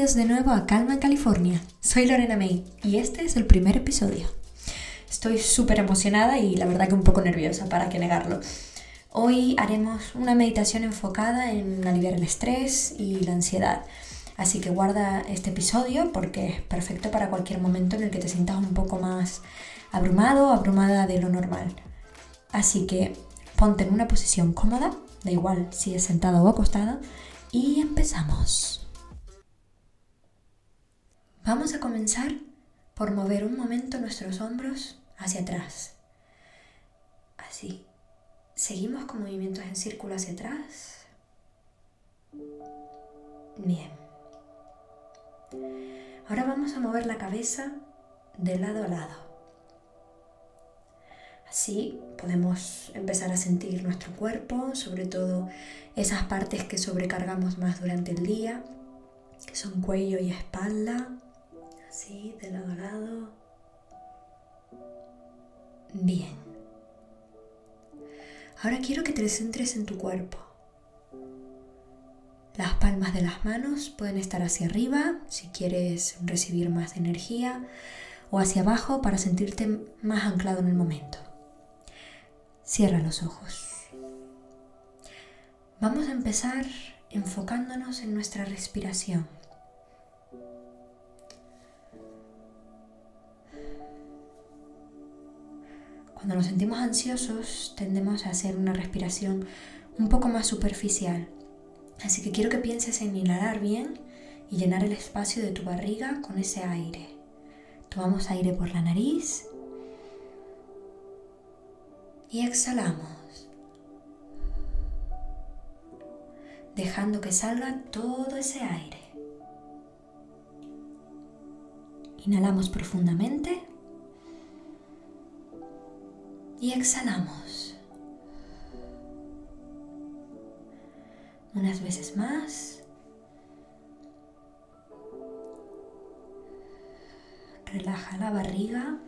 Bienvenidos de nuevo a Calma en California. Soy Lorena May y este es el primer episodio. Estoy súper emocionada y la verdad que un poco nerviosa, para qué negarlo. Hoy haremos una meditación enfocada en aliviar el estrés y la ansiedad. Así que guarda este episodio porque es perfecto para cualquier momento en el que te sientas un poco más abrumado o abrumada de lo normal. Así que ponte en una posición cómoda, da igual si es sentado o acostado, y empezamos. Vamos a comenzar por mover un momento nuestros hombros hacia atrás. Así. Seguimos con movimientos en círculo hacia atrás. Bien. Ahora vamos a mover la cabeza de lado a lado. Así podemos empezar a sentir nuestro cuerpo, sobre todo esas partes que sobrecargamos más durante el día, que son cuello y espalda. Así, de lado a lado. Bien. Ahora quiero que te centres en tu cuerpo. Las palmas de las manos pueden estar hacia arriba si quieres recibir más energía, o hacia abajo para sentirte más anclado en el momento. Cierra los ojos. Vamos a empezar enfocándonos en nuestra respiración. Cuando nos sentimos ansiosos, tendemos a hacer una respiración un poco más superficial. Así que quiero que pienses en inhalar bien y llenar el espacio de tu barriga con ese aire. Tomamos aire por la nariz y exhalamos, dejando que salga todo ese aire. Inhalamos profundamente y exhalamos. Unas veces más. Relaja la barriga.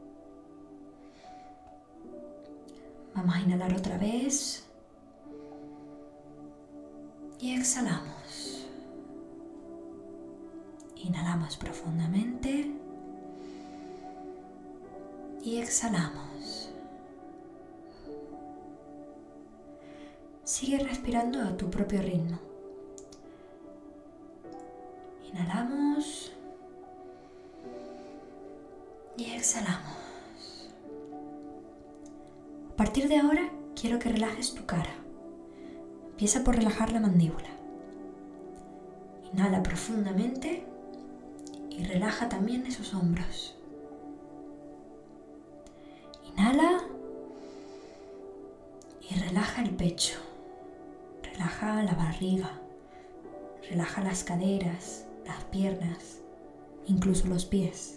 Vamos a inhalar otra vez. Y exhalamos. Inhalamos profundamente. Y exhalamos. Sigue respirando a tu propio ritmo. Inhalamos y exhalamos. A partir de ahora quiero que relajes tu cara. Empieza por relajar la mandíbula. Inhala profundamente y relaja también esos hombros. Inhala y relaja el pecho. Relaja la barriga, relaja las caderas, las piernas, incluso los pies.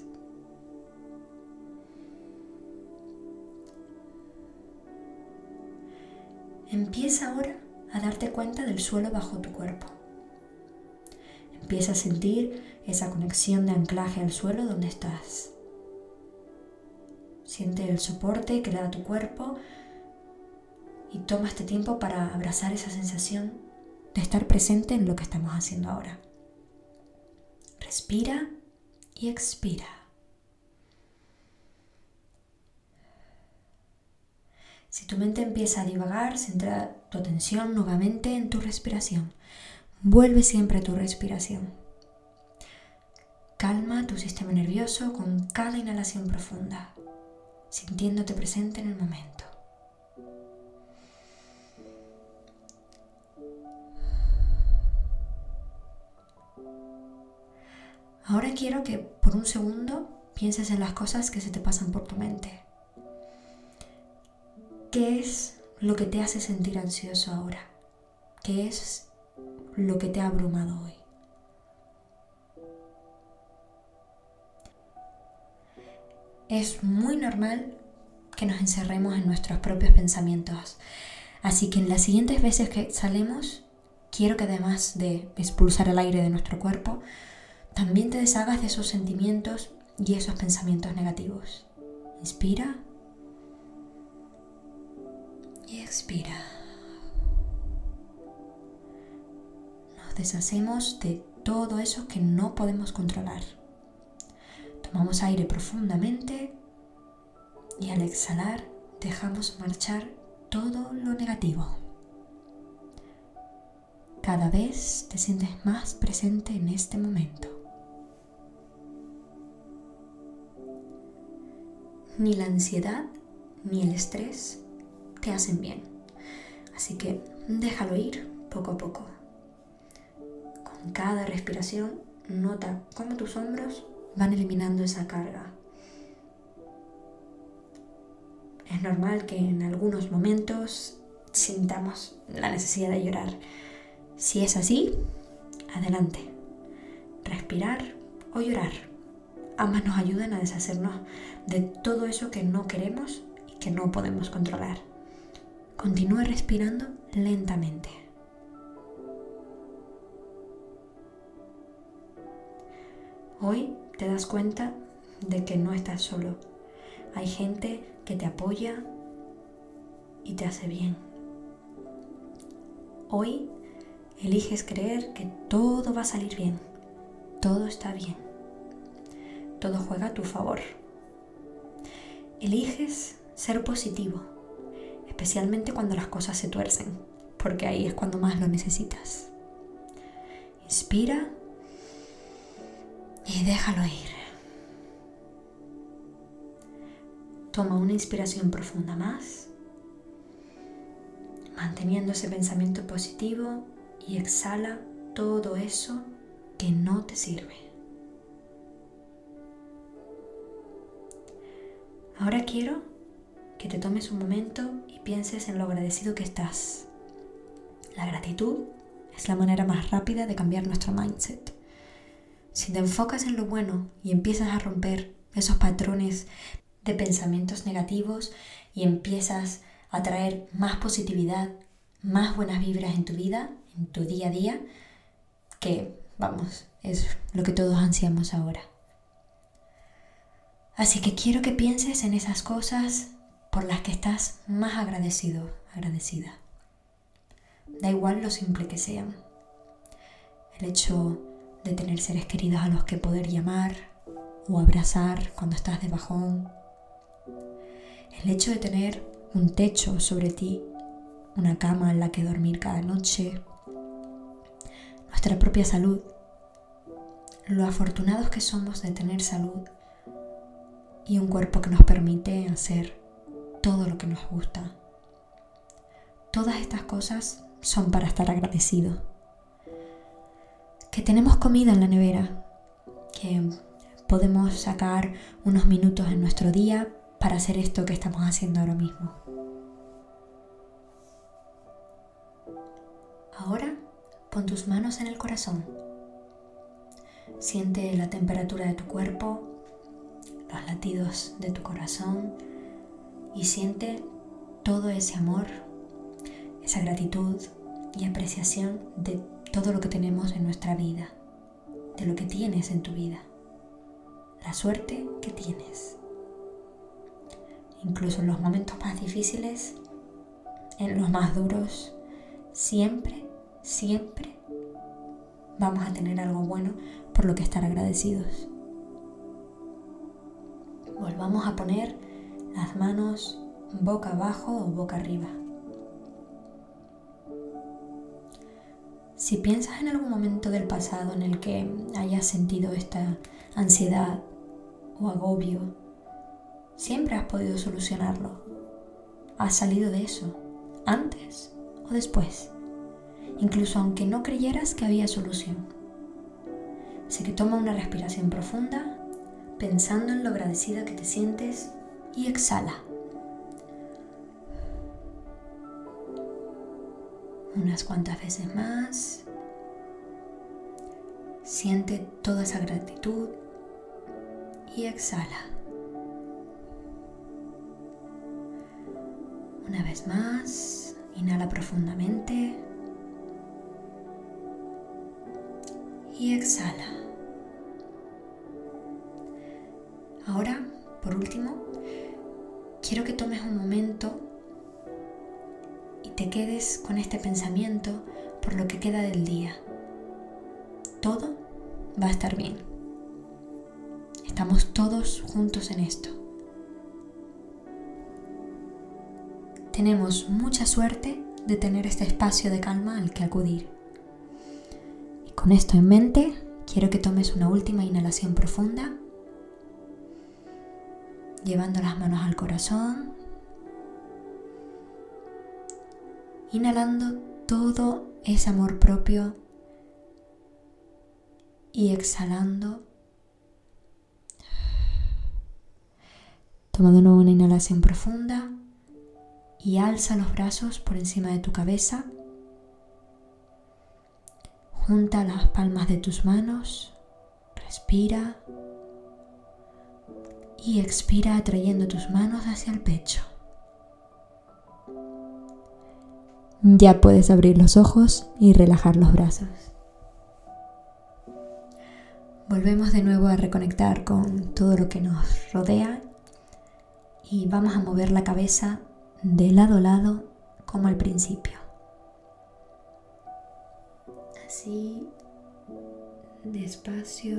Empieza ahora a darte cuenta del suelo bajo tu cuerpo. Empieza a sentir esa conexión de anclaje al suelo donde estás. Siente el soporte que le da tu cuerpo. Y toma este tiempo para abrazar esa sensación de estar presente en lo que estamos haciendo ahora. Respira y expira. Si tu mente empieza a divagar, centra tu atención nuevamente en tu respiración. Vuelve siempre a tu respiración. Calma tu sistema nervioso con cada inhalación profunda, sintiéndote presente en el momento. Ahora quiero que por un segundo pienses en las cosas que se te pasan por tu mente. ¿Qué es lo que te hace sentir ansioso ahora? ¿Qué es lo que te ha abrumado hoy? Es muy normal que nos encerremos en nuestros propios pensamientos. Así que en las siguientes veces que exhalemos, quiero que además de expulsar el aire de nuestro cuerpo, también te deshagas de esos sentimientos y esos pensamientos negativos. Inspira y expira. Nos deshacemos de todo eso que no podemos controlar. Tomamos aire profundamente y al exhalar dejamos marchar todo lo negativo. Cada vez te sientes más presente en este momento. Ni la ansiedad ni el estrés te hacen bien. Así que déjalo ir poco a poco. Con cada respiración, nota cómo tus hombros van eliminando esa carga. Es normal que en algunos momentos sintamos la necesidad de llorar. Si es así, adelante. Respirar o llorar. Ambas nos ayudan a deshacernos de todo eso que no queremos y que no podemos controlar. Continúa respirando lentamente. Hoy te das cuenta de que no estás solo. Hay gente que te apoya y te hace bien. Hoy eliges creer que todo va a salir bien. Todo está bien. Todo juega a tu favor. Eliges ser positivo, especialmente cuando las cosas se tuercen, porque ahí es cuando más lo necesitas. Inspira y déjalo ir. Toma una inspiración profunda más, manteniendo ese pensamiento positivo, y exhala todo eso que no te sirve. Ahora quiero que te tomes un momento y pienses en lo agradecido que estás. La gratitud es la manera más rápida de cambiar nuestro mindset. Si te enfocas en lo bueno y empiezas a romper esos patrones de pensamientos negativos y empiezas a traer más positividad, más buenas vibras en tu vida, en tu día a día, que, es lo que todos ansiamos ahora. Así que quiero que pienses en esas cosas por las que estás más agradecido, agradecida. Da igual lo simple que sean. El hecho de tener seres queridos a los que poder llamar o abrazar cuando estás de bajón. El hecho de tener un techo sobre ti, una cama en la que dormir cada noche. Nuestra propia salud. Lo afortunados que somos de tener salud y un cuerpo que nos permite hacer todo lo que nos gusta. Todas estas cosas son para estar agradecidos. Que tenemos comida en la nevera, que podemos sacar unos minutos en nuestro día para hacer esto que estamos haciendo ahora mismo. Ahora pon tus manos en el corazón. Siente la temperatura de tu cuerpo, los latidos de tu corazón y siente todo ese amor, esa gratitud y apreciación de todo lo que tenemos en nuestra vida, de lo que tienes en tu vida, la suerte que tienes. Incluso en los momentos más difíciles, en los más duros, siempre vamos a tener algo bueno por lo que estar agradecidos. Volvamos a poner las manos boca abajo o boca arriba. Si piensas en algún momento del pasado en el que hayas sentido esta ansiedad o agobio, siempre has podido solucionarlo. Has salido de eso, antes o después, incluso aunque no creyeras que había solución. Así que toma una respiración profunda, pensando en lo agradecida que te sientes, y exhala. Unas cuantas veces más. Siente toda esa gratitud y exhala. Una vez más, inhala profundamente y exhala. Ahora, por último, quiero que tomes un momento y te quedes con este pensamiento por lo que queda del día. todo va a estar bien. Estamos todos juntos en esto. Tenemos mucha suerte de tener este espacio de calma al que acudir. Y con esto en mente, quiero que tomes una última inhalación profunda, llevando las manos al corazón, inhalando todo ese amor propio y exhalando. Toma de nuevo una inhalación profunda y alza los brazos por encima de tu cabeza. Junta las palmas de tus manos, respira y expira atrayendo tus manos hacia el pecho. Ya puedes abrir los ojos y relajar los brazos. Volvemos de nuevo a reconectar con todo lo que nos rodea y vamos a mover la cabeza de lado a lado como al principio. Así, despacio.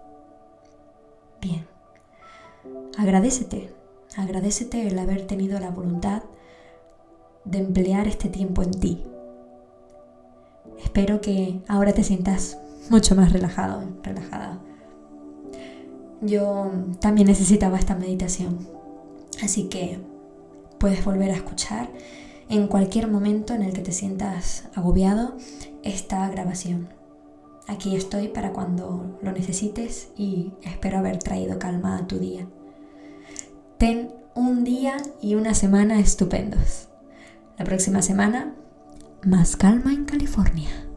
Bien. Agradécete el haber tenido la voluntad de emplear este tiempo en ti. Espero que ahora te sientas mucho más relajado, relajada. Yo también necesitaba esta meditación, así que puedes volver a escuchar en cualquier momento en el que te sientas agobiado esta grabación. Aquí estoy para cuando lo necesites y espero haber traído calma a tu día. Ten un día y una semana estupendos. La próxima semana, más calma en California.